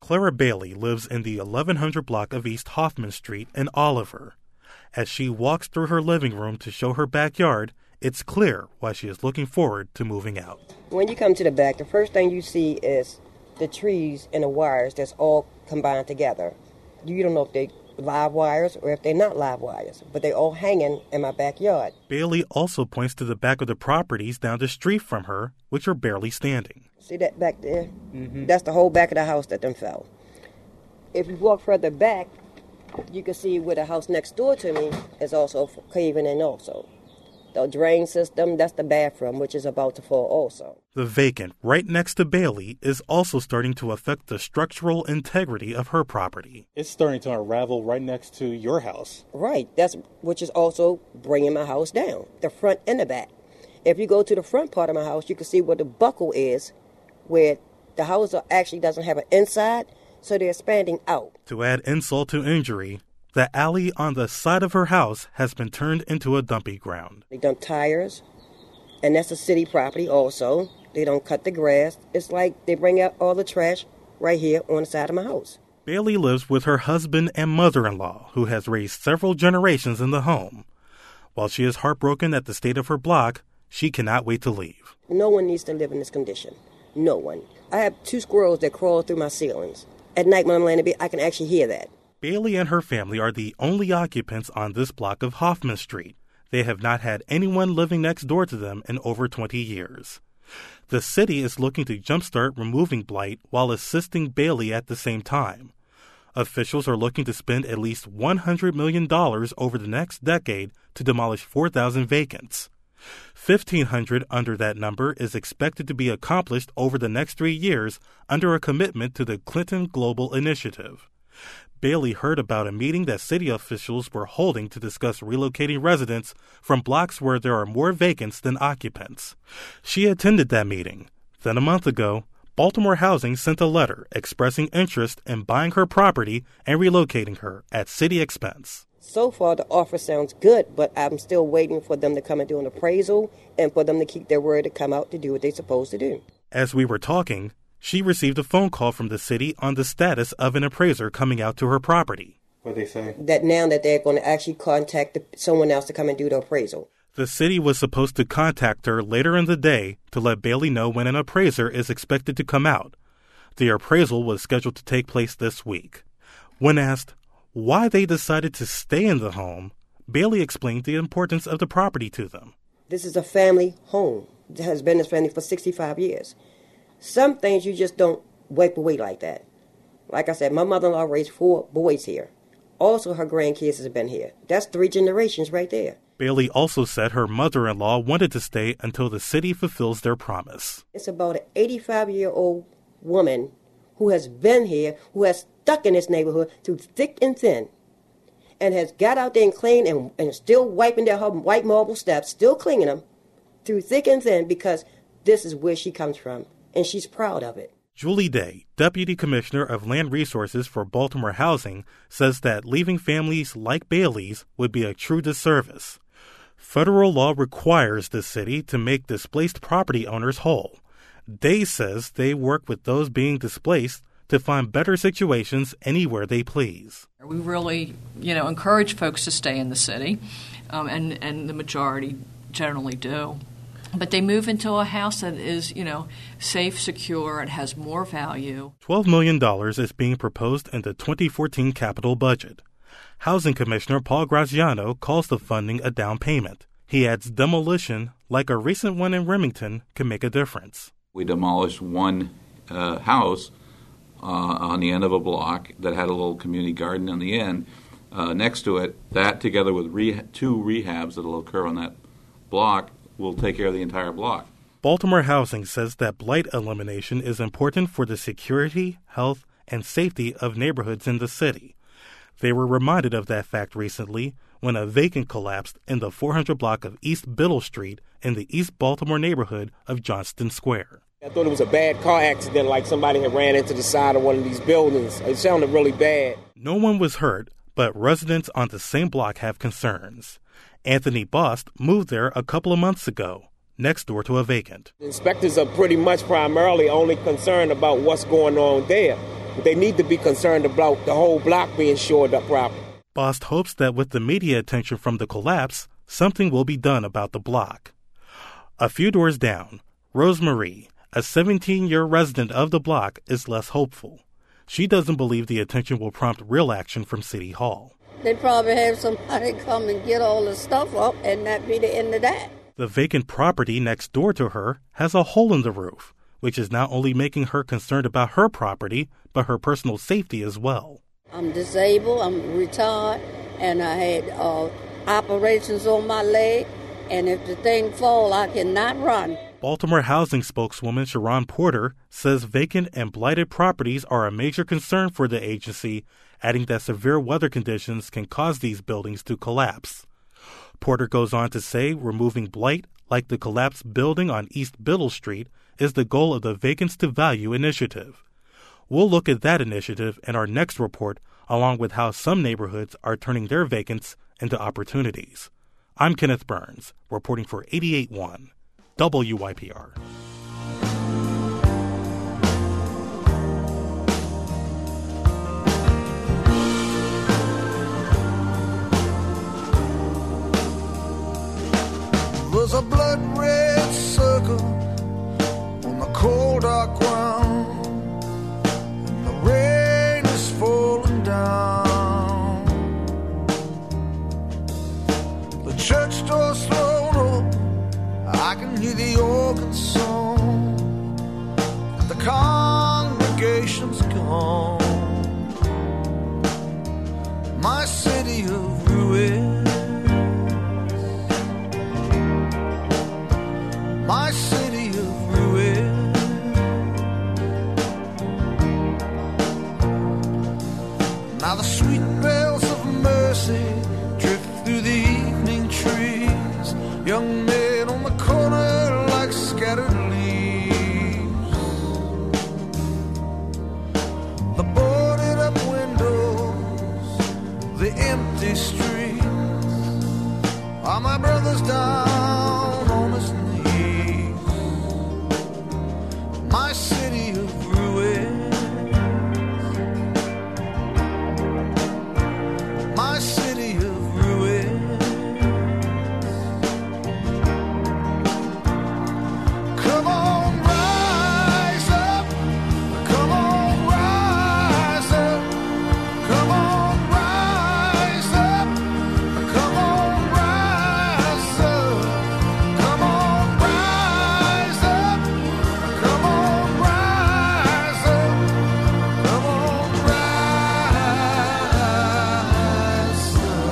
Clara Bailey lives in the 1100 block of East Hoffman Street in Oliver. As she walks through her living room to show her backyard, it's clear why she is looking forward to moving out. When you come to the back, the first thing you see is the trees and the wires that's all combined together. You don't know if they're live wires or if they're not live wires, but they're all hanging in my backyard. Bailey also points to the back of the properties down the street from her, which are barely standing. See that back there? Mm-hmm. That's the whole back of the house that them fell. If you walk further back, you can see where the house next door to me is also caving in also. The drain system, that's the bathroom, which is about to fall also. The vacant right next to Bailey is also starting to affect the structural integrity of her property. It's starting to unravel right next to your house. Right, which is also bringing my house down, the front and the back. If you go to the front part of my house, you can see where the buckle is, where the house actually doesn't have an inside, so they're expanding out. To add insult to injury, the alley on the side of her house has been turned into a dumping ground. They dump tires, and that's a city property also. They don't cut the grass. It's like they bring out all the trash right here on the side of my house. Bailey lives with her husband and mother-in-law, who has raised several generations in the home. While she is heartbroken at the state of her block, she cannot wait to leave. No one needs to live in this condition. No one. I have 2 squirrels that crawl through my ceilings. At night when I'm laying in bed, I can actually hear that. Bailey and her family are the only occupants on this block of Hoffman Street. They have not had anyone living next door to them in over 20 years. The city is looking to jumpstart removing blight while assisting Bailey at the same time. Officials are looking to spend at least $100 million over the next decade to demolish 4,000 vacants. 1,500 under that number is expected to be accomplished over the next 3 years under a commitment to the Clinton Global Initiative. Bailey heard about a meeting that city officials were holding to discuss relocating residents from blocks where there are more vacants than occupants. She attended that meeting. Then a month ago, Baltimore Housing sent a letter expressing interest in buying her property and relocating her at city expense. So far, the offer sounds good, but I'm still waiting for them to come and do an appraisal and for them to keep their word to come out to do what they're supposed to do. As we were talking, she received a phone call from the city on the status of an appraiser coming out to her property. What did they say? That now that they're going to actually contact someone else to come and do the appraisal. The city was supposed to contact her later in the day to let Bailey know when an appraiser is expected to come out. The appraisal was scheduled to take place this week. When asked why they decided to stay in the home, Bailey explained the importance of the property to them. This is a family home. It has been this family for 65 years. Some things you just don't wipe away like that. Like I said, my mother-in-law raised 4 boys here. Also, her grandkids have been here. That's 3 generations right there. Bailey also said her mother-in-law wanted to stay until the city fulfills their promise. It's about an 85-year-old woman who has been here, who has stuck in this neighborhood through thick and thin, and has got out there and cleaned and still wiping down her white marble steps, still cleaning them through thick and thin because this is where she comes from. And she's proud of it. Julie Day, Deputy Commissioner of Land Resources for Baltimore Housing, says that leaving families like Bailey's would be a true disservice. Federal law requires the city to make displaced property owners whole. Day says they work with those being displaced to find better situations anywhere they please. We really, encourage folks to stay in the city, and the majority generally do. But they move into a house that is, safe, secure, and has more value. $12 million is being proposed in the 2014 capital budget. Housing Commissioner Paul Graziano calls the funding a down payment. He adds demolition, like a recent one in Remington, can make a difference. We demolished one house on the end of a block that had a little community garden on the end. Next to it, that together with 2 rehabs that will occur on that block will take care of the entire block. Baltimore Housing says that blight elimination is important for the security, health, and safety of neighborhoods in the city. They were reminded of that fact recently when a vacant collapsed in the 400 block of East Biddle Street in the East Baltimore neighborhood of Johnston Square. I thought it was a bad car accident, like somebody had ran into the side of one of these buildings. It sounded really bad. No one was hurt, but residents on the same block have concerns. Anthony Bost moved there a couple of months ago, next door to a vacant. Inspectors are pretty much primarily only concerned about what's going on there. But they need to be concerned about the whole block being shored up properly. Bost hopes that with the media attention from the collapse, something will be done about the block. A few doors down, Rosemarie, a 17-year resident of the block, is less hopeful. She doesn't believe the attention will prompt real action from City Hall. They probably have somebody come and get all the stuff up, and that be the end of that. The vacant property next door to her has a hole in the roof, which is not only making her concerned about her property, but her personal safety as well. I'm disabled, I'm retired, and I had operations on my leg, and if the thing fall, I cannot run. Baltimore housing spokeswoman Sharon Porter says vacant and blighted properties are a major concern for the agency, adding that severe weather conditions can cause these buildings to collapse. Porter goes on to say removing blight, like the collapsed building on East Biddle Street, is the goal of the Vacants to Value initiative. We'll look at that initiative in our next report, along with how some neighborhoods are turning their vacants into opportunities. I'm Kenneth Burns, reporting for 88.1 WYPR. There's a blood-red circle on the cold, dark ground, and the rain is falling down. The church door's thrown open, I can hear the organ song, the congregation's gone. My city of ruin, my city of ruin. Now the sweet bells of mercy drift through the evening trees. Young men on the corner like scattered leaves. The boarded up windows, the empty streets, are my brothers down on his knees. My city of ruin, my city of ruin. Come on, rise up. Come on, rise up. Come on, rise up. Come on, rise up. Come on, rise up. Come on, rise up. Come on, rise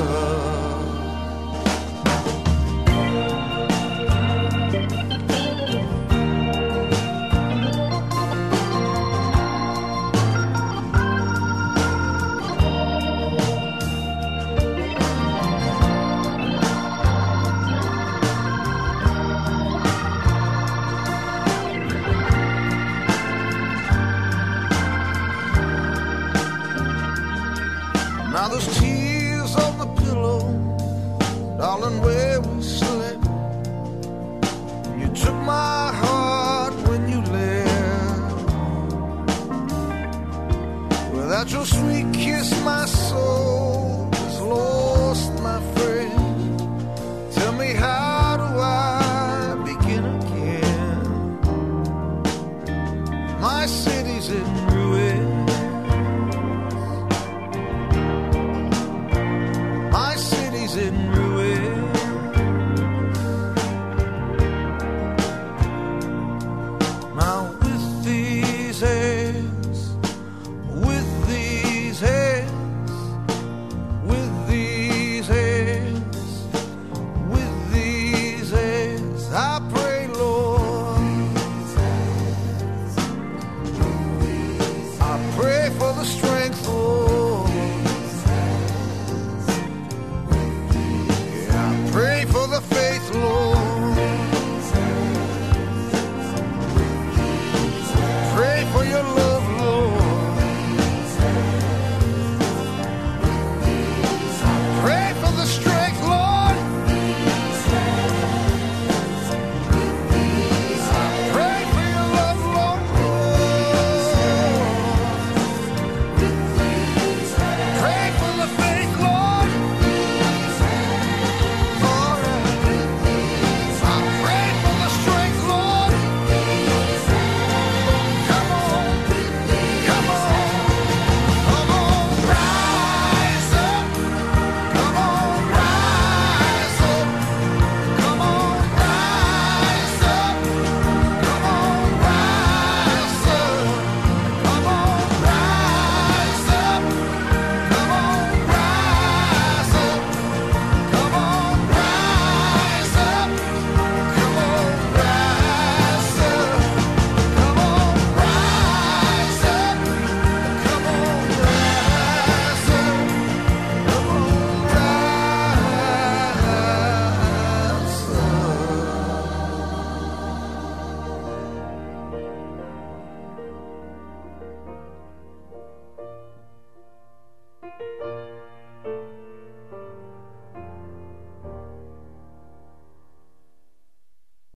Now there's tears on the pillow, darling, where we slept. You took my heart when you left. Without your sweet kiss, my soul is lost, my friend. Tell me, how do I begin again? My city's in ruin. My city's in ruin. Now with these hands, with these hands, with these hands, with these hands, I pray, Lord, I pray for the strength